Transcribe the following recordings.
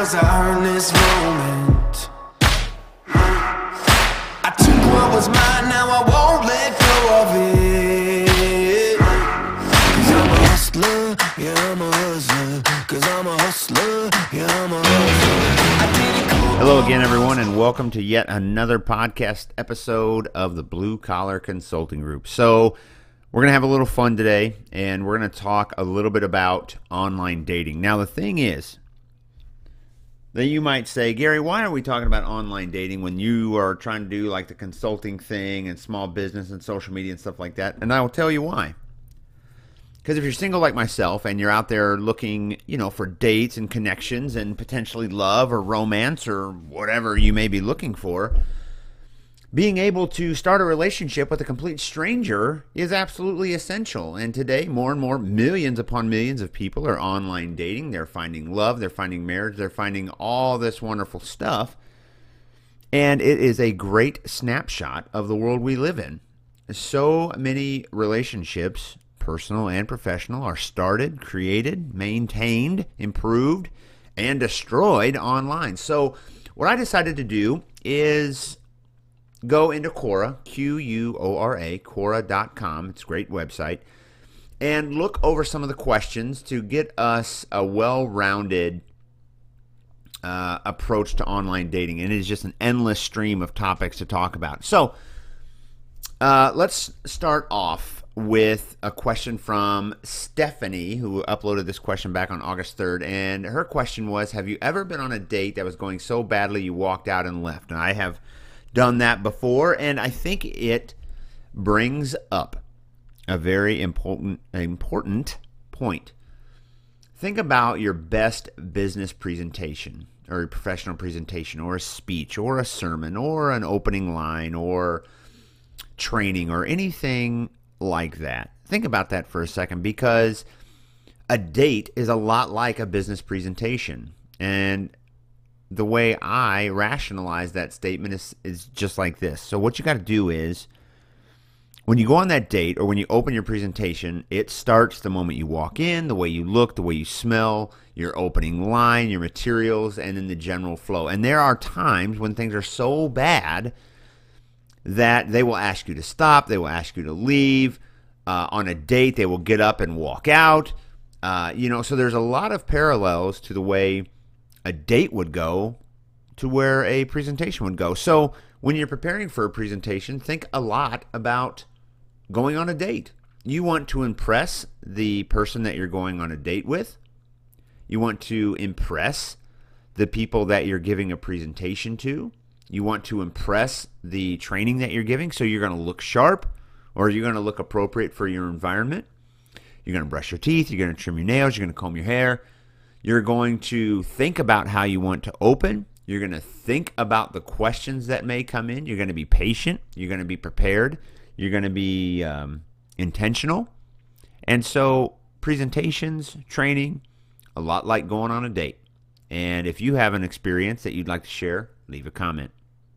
'cause I earned this moment. I took what was mine, now I won't let go of it. 'Cause I'm a hustler, yeah, I'm a hustler. 'Cause I'm a hustler, yeah, I'm a hustler. I did it cool. Hello again, everyone, and welcome to yet another podcast episode of the Blue Collar Consulting Group. So we're going to have a little fun today, and we're going to talk a little bit about online dating. Now, the thing is that you might say, Gary, why are we talking about online dating when you are trying to do like the consulting thing and small business and social media and stuff like that? And I will tell you why. Because if you're single like myself and you're out there looking, for dates and connections and potentially love or romance or whatever you may be looking for, being able to start a relationship with a complete stranger is absolutely essential. And today, more and more, millions upon millions of people are online dating. They're finding love, they're finding marriage, they're finding all this wonderful stuff. And it is a great snapshot of the world we live in. So many relationships, personal and professional, are started, created, maintained, improved, and destroyed online. So what I decided to do is go into Quora, Quora, Quora.com. It's a great website. And look over some of the questions to get us a well-rounded approach to online dating. And it is just an endless stream of topics to talk about. So let's start off with a question from Stephanie, who uploaded this question back on August 3rd. And her question was, have you ever been on a date that was going so badly you walked out and left? And I have done that before, and I think it brings up a very important point. Think about your best business presentation or your professional presentation or a speech or a sermon or an opening line or training or anything like that. Think about that for a second, because a date is a lot like a business presentation. And the way I rationalize that statement is just like this. So what you got to do is, when you go on that date or when you open your presentation, it starts the moment you walk in, the way you look, the way you smell, your opening line, your materials, and then the general flow. And there are times when things are so bad that they will ask you to stop, they will ask you to leave. On a date, they will get up and walk out. So there's a lot of parallels to the way a date would go to where a presentation would go. So when you're preparing for a presentation, think a lot about going on a date. You want to impress the person that you're going on a date with. You want to impress the people that you're giving a presentation to. You want to impress the training that you're giving, so you're going to look sharp, or you're going to look appropriate for your environment. You're going to brush your teeth, you're going to trim your nails, you're going to comb your hair. You're going to think about how you want to open. You're going to think about the questions that may come in. You're going to be patient. You're going to be prepared. You're going to be intentional. And so presentations, training, a lot like going on a date. And if you have an experience that you'd like to share, leave a comment.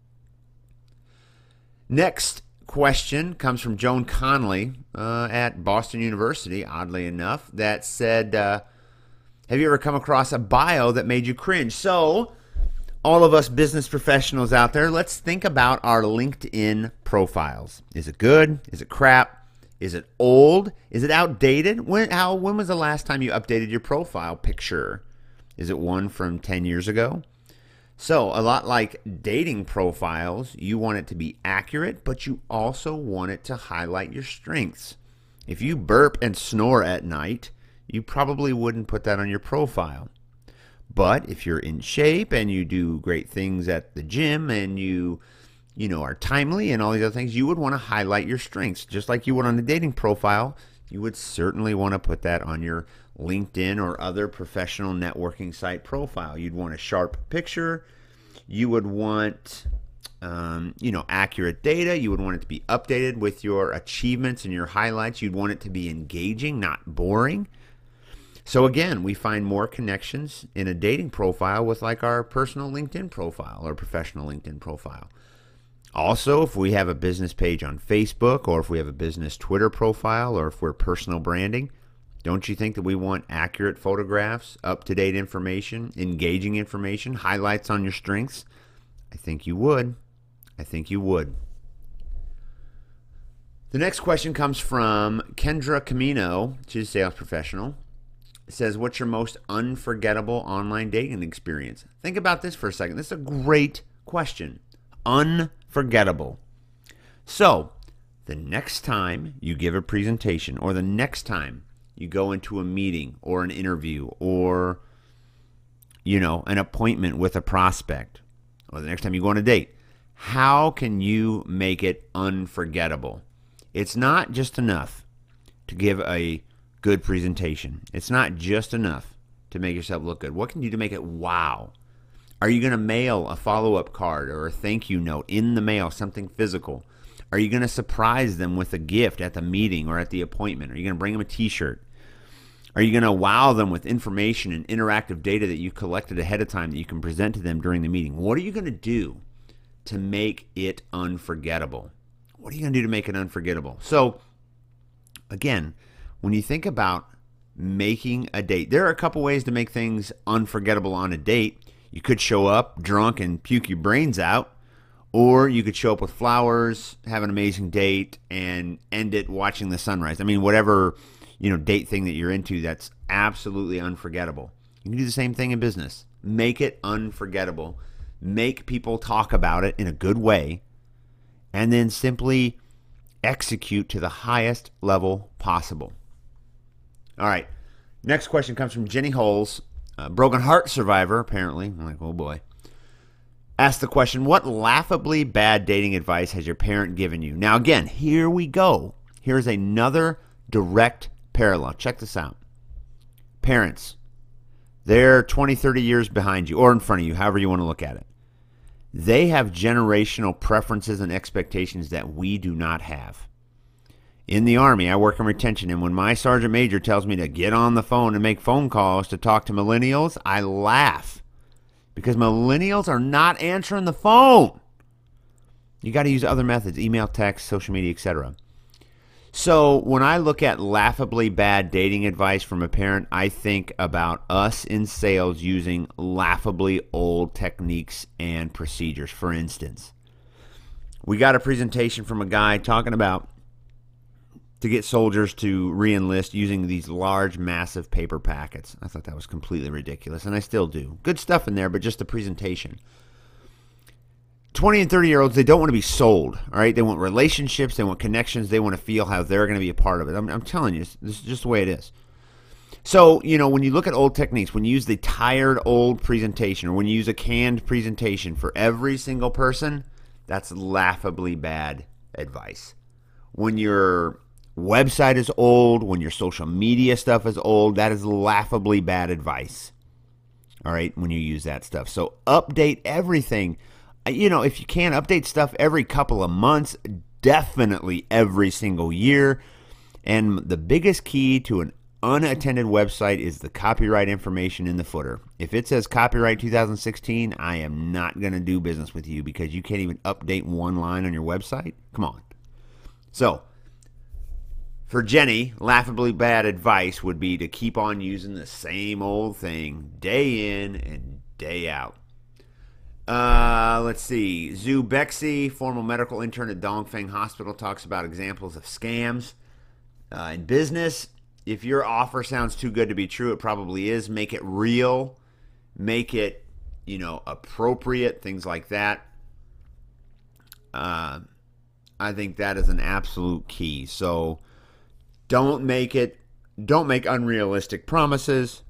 Next question comes from Joan Conley at Boston University, oddly enough, that said, have you ever come across a bio that made you cringe? So, all of us business professionals out there, let's think about our LinkedIn profiles. Is it good? Is it crap? Is it old? Is it outdated? When was the last time you updated your profile picture? Is it one from 10 years ago? So, a lot like dating profiles, you want it to be accurate, but you also want it to highlight your strengths. If you burp and snore at night, you probably wouldn't put that on your profile. But if you're in shape and you do great things at the gym and you are timely and all these other things, you would want to highlight your strengths. Just like you would on a dating profile, you would certainly want to put that on your LinkedIn or other professional networking site profile. You'd want a sharp picture. You would want accurate data. You would want it to be updated with your achievements and your highlights. You'd want it to be engaging, not boring. So again, we find more connections in a dating profile with like our personal LinkedIn profile or professional LinkedIn profile. Also, if we have a business page on Facebook, or if we have a business Twitter profile, or if we're personal branding, Don't you think that we want accurate photographs, up-to-date information, engaging information, highlights on your strengths? I think you would. I think you would. The next question comes from Kendra Camino. She's a sales professional. It says, what's your most unforgettable online dating experience? Think about this for a second. This is a great question. Unforgettable. So, the next time you give a presentation, or the next time you go into a meeting or an interview or, an appointment with a prospect, or the next time you go on a date, how can you make it unforgettable? It's not just enough to give a good presentation. It's not just enough to make yourself look good. What can you do to make it wow? Are you going to mail a follow-up card or a thank you note in the mail, something physical? Are you going to surprise them with a gift at the meeting or at the appointment? Are you going to bring them a t-shirt? Are you going to wow them with information and interactive data that you collected ahead of time that you can present to them during the meeting? What are you going to do to make it unforgettable? What are you going to do to make it unforgettable? So, again, when you think about making a date, there are a couple ways to make things unforgettable on a date. You could show up drunk and puke your brains out, or you could show up with flowers, have an amazing date, and end it watching the sunrise. I mean, whatever date thing that you're into, that's absolutely unforgettable. You can do the same thing in business. Make it unforgettable. Make people talk about it in a good way, and then simply execute to the highest level possible. All right. Next question comes from Jenny Holes, a broken heart survivor, apparently. I'm like, oh boy. Ask the question, what laughably bad dating advice has your parent given you? Now, again, here we go. Here's another direct parallel. Check this out. Parents, they're 20, 30 years behind you or in front of you, however you want to look at it. They have generational preferences and expectations that we do not have. In the Army, I work in retention, and when my sergeant major tells me to get on the phone and make phone calls to talk to millennials, I laugh because millennials are not answering the phone. You got to use other methods, email, text, social media, etc. So when I look at laughably bad dating advice from a parent, I think about us in sales using laughably old techniques and procedures. For instance, we got a presentation from a guy talking about to get soldiers to re-enlist using these large, massive paper packets. I thought that was completely ridiculous, and I still do. Good stuff in there, but just the presentation. 20 and 30-year-olds, they don't want to be sold, all right? They want relationships. They want connections. They want to feel how they're going to be a part of it. I'm telling you, this is just the way it is. So, when you look at old techniques, when you use the tired old presentation or when you use a canned presentation for every single person, that's laughably bad advice. When your website is old, when your social media stuff is old, that is laughably bad advice, all right, when you use that stuff. So update everything. If you can, update stuff every couple of months, definitely every single year. And the biggest key to an unattended website is the copyright information in the footer. If it says copyright 2016, I am not going to do business with you because you can't even update one line on your website. Come on. So, for Jenny, laughably bad advice would be to keep on using the same old thing day in and day out. Let's see. Zhu Bexy, former medical intern at Dongfeng Hospital, talks about examples of scams in business. If your offer sounds too good to be true, it probably is. Make it real. Make it, appropriate, things like that. I think that is an absolute key. So don't make unrealistic promises.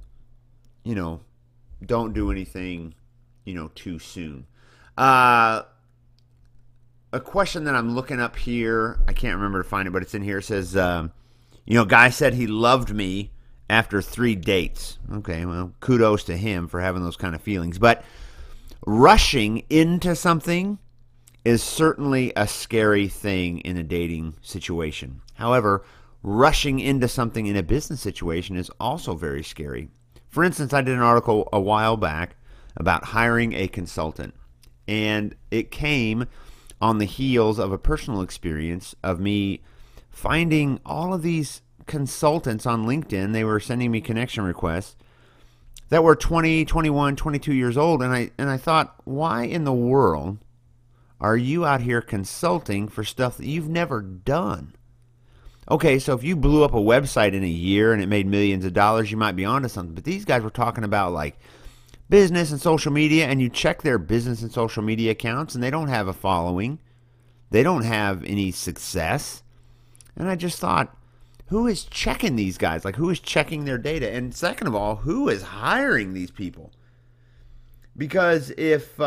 Don't do anything too soon. A question that I'm looking up here, I can't remember to find it, but it's in here. It says, guy said he loved me after 3 dates. Okay, well, kudos to him for having those kind of feelings. But rushing into something is certainly a scary thing in a dating situation. However, rushing into something in a business situation is also very scary. For instance, I did an article a while back about hiring a consultant, and it came on the heels of a personal experience of me finding all of these consultants on LinkedIn. They were sending me connection requests that were 20, 21, 22 years old. And I thought, why in the world are you out here consulting for stuff that you've never done? Okay, so if you blew up a website in a year and it made millions of dollars, you might be onto something. But these guys were talking about like business and social media, and you check their business and social media accounts and they don't have a following. They don't have any success. And I just thought, who is checking these guys? Like, who is checking their data? And second of all, who is hiring these people? Because if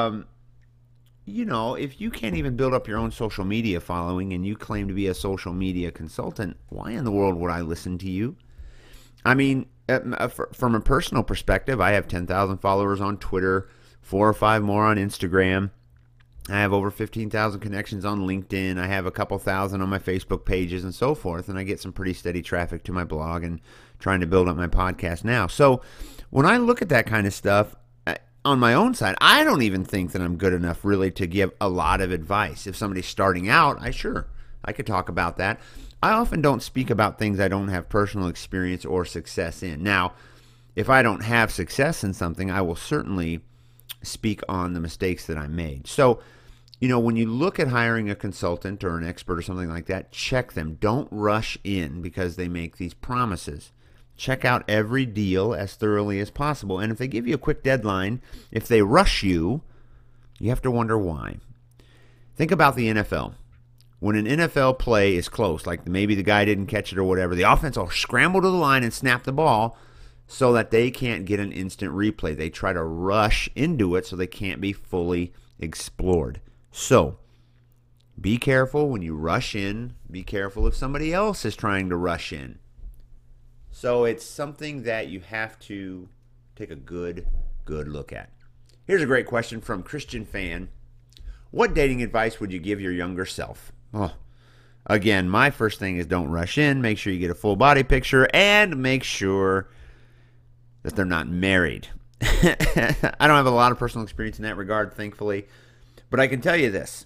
you can't even build up your own social media following and you claim to be a social media consultant, why in the world would I listen to you? I mean, from a personal perspective, I have 10,000 followers on Twitter, 4 or 5 more on Instagram. I have over 15,000 connections on LinkedIn. I have a couple thousand on my Facebook pages and so forth, and I get some pretty steady traffic to my blog and trying to build up my podcast now. So when I look at that kind of stuff, on my own side, I don't even think that I'm good enough really to give a lot of advice. If somebody's starting out, I could talk about that. I often don't speak about things I don't have personal experience or success in. Now, if I don't have success in something, I will certainly speak on the mistakes that I made. So, when you look at hiring a consultant or an expert or something like that, check them. Don't rush in because they make these promises. Check out every deal as thoroughly as possible. And if they give you a quick deadline, if they rush you, you have to wonder why. Think about the NFL. When an NFL play is close, like maybe the guy didn't catch it or whatever, the offense will scramble to the line and snap the ball so that they can't get an instant replay. They try to rush into it so they can't be fully explored. So, be careful when you rush in. Be careful if somebody else is trying to rush in. So it's something that you have to take a good look at. Here's a great question from Christian Fan. What dating advice would you give your younger self? Again, my first thing is don't rush in. Make sure you get a full body picture and make sure that they're not married. I don't have a lot of personal experience in that regard, thankfully. But I can tell you this.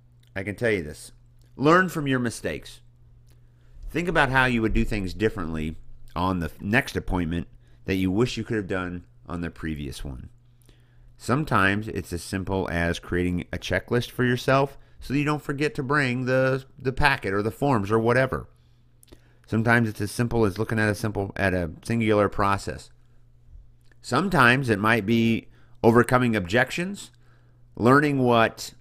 Learn from your mistakes. Think about how you would do things differently on the next appointment that you wish you could have done on the previous one. Sometimes it's as simple as creating a checklist for yourself so that you don't forget to bring the packet or the forms or whatever. Sometimes it's as simple as looking at a singular process. Sometimes it might be overcoming objections, learning what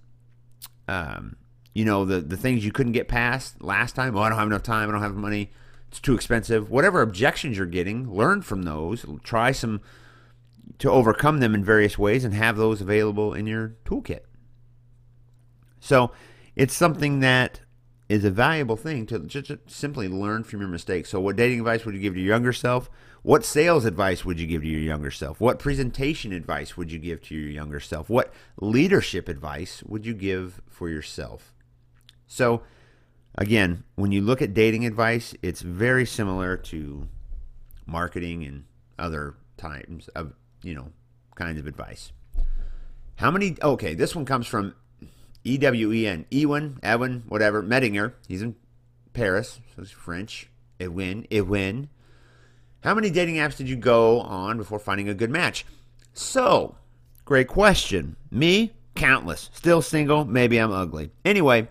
the things you couldn't get past last time. I don't have enough time, I don't have money, it's too expensive. Whatever objections you're getting, learn from those. Try to overcome them in various ways and have those available in your toolkit. So it's something that is a valuable thing to just simply learn from your mistakes. So what dating advice would you give to your younger self? What sales advice would you give to your younger self? What presentation advice would you give to your younger self? What leadership advice would you give for yourself? So again, when you look at dating advice, it's very similar to marketing and other types of, kinds of advice. This one comes from Ewan, whatever, Medinger. He's in Paris, so he's French. Ewan. How many dating apps did you go on before finding a good match? So, great question. Me, countless. Still single, maybe I'm ugly. Anyway,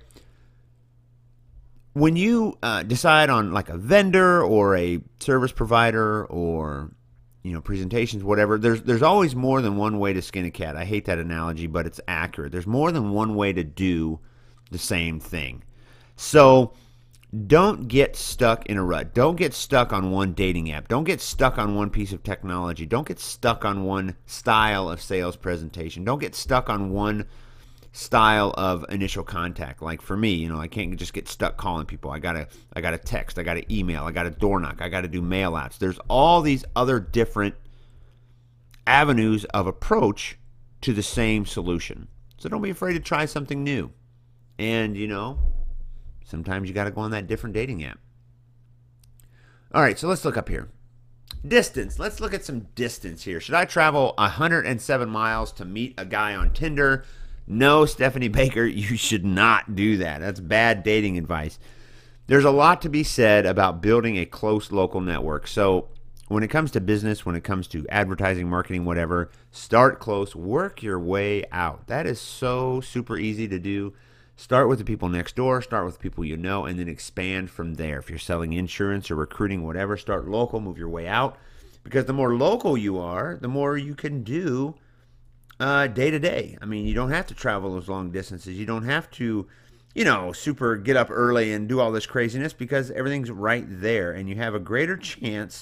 when you decide on like a vendor or a service provider or presentations, whatever, there's always more than one way to skin a cat. I hate that analogy, but it's accurate. There's more than one way to do the same thing. So don't get stuck in a rut. Don't get stuck on one dating app. Don't get stuck on one piece of technology. Don't get stuck on one style of sales presentation. Don't get stuck on one style of initial contact. Like for me, I can't just get stuck calling people. I gotta text, I gotta email, I gotta door knock, I gotta do mail outs. There's all these other different avenues of approach to the same solution. So don't be afraid to try something new. And sometimes you gotta go on that different dating app. All right, so let's look up here. Distance. Let's look at some distance here. Should I travel 107 miles to meet a guy on Tinder? No, Stephanie Baker, you should not do that. That's bad dating advice. there's a lot to be said about building a close local network. So when it comes to business, when it comes to advertising, marketing, whatever, start close, work your way out. That is so super easy to do. Start with the people next door, start with people you know, and then expand from there. If you're selling insurance or recruiting, whatever, start local, move your way out. Because the more local you are, the more you can do day to day. I mean, you don't have to travel those long distances. You don't have to, super get up early and do all this craziness because everything's right there. And you have a greater chance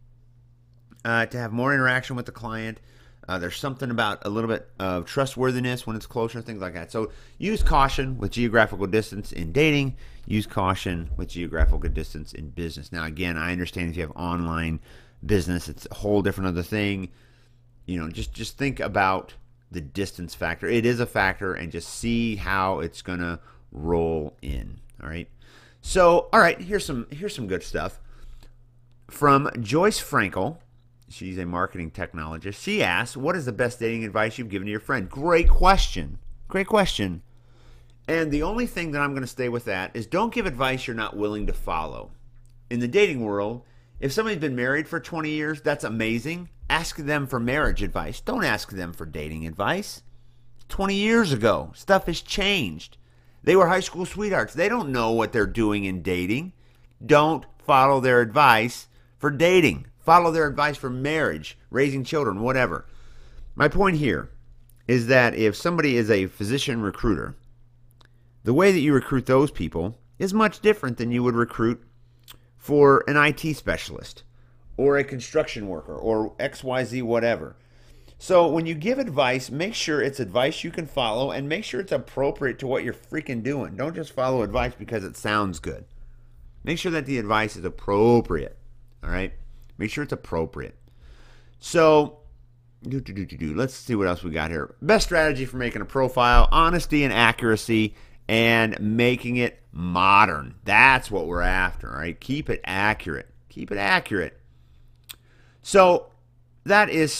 to have more interaction with the client. There's something about a little bit of trustworthiness when it's closer, things like that. So use caution with geographical distance in dating. Use caution with geographical distance in business. Now, again, I understand if you have online business, it's a whole different other thing. Just think about the distance factor. It is a factor, and just see how it's going to roll in. All right. So, all right, here's some good stuff from Joyce Frankel. She's a marketing technologist. She asks, what is the best dating advice you've given to your friend? Great question. Great question. And the only thing that I'm going to stay with that is don't give advice you're not willing to follow. In the dating world, if somebody's been married for 20 years, that's amazing. Ask them for marriage advice. Don't ask them for dating advice. 20 years ago, stuff has changed. They were high school sweethearts. They don't know what they're doing in dating. Don't follow their advice for dating. Follow their advice for marriage, raising children, whatever. My point here is that if somebody is a physician recruiter, the way that you recruit those people is much different than you would recruit for an IT specialist or a construction worker or XYZ whatever. So when you give advice, make sure it's advice you can follow and make sure it's appropriate to what you're freaking doing. Don't just follow advice because it sounds good. Make sure that the advice is appropriate, all right? Make sure it's appropriate. So, let's see what else we got here. Best strategy for making a profile, honesty and accuracy, and making it modern. That's what we're after, all right? Keep it accurate. Keep it accurate. So, that is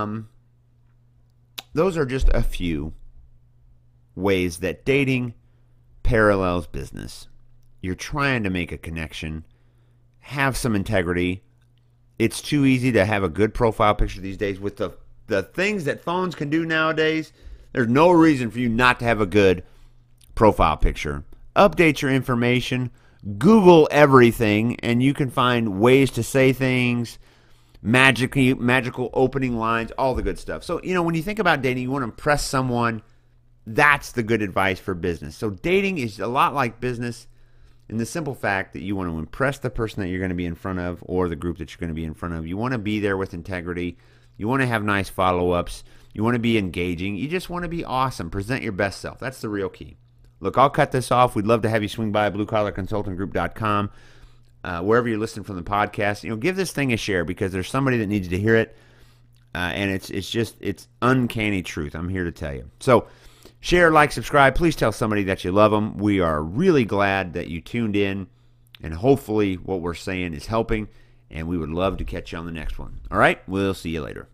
those are just a few ways that dating parallels business. You're trying to make a connection, have some integrity. It's too easy to have a good profile picture these days. With the things that phones can do nowadays, there's no reason for you not to have a good profile picture. Update your information. Google everything, and you can find ways to say things, magical opening lines, all the good stuff. So, when you think about dating, you want to impress someone. That's the good advice for business. So dating is a lot like business in the simple fact that you want to impress the person that you're going to be in front of or the group that you're going to be in front of. You want to be there with integrity. You want to have nice follow-ups. You want to be engaging. You just want to be awesome. Present your best self. That's the real key. Look, I'll cut this off. We'd love to have you swing by bluecollarconsultantgroup.com. Wherever you're listening from the podcast, give this thing a share because there's somebody that needs to hear it. And it's uncanny truth. I'm here to tell you. So share, like, subscribe. Please tell somebody that you love them. We are really glad that you tuned in, and hopefully what we're saying is helping, and we would love to catch you on the next one. All right? We'll see you later.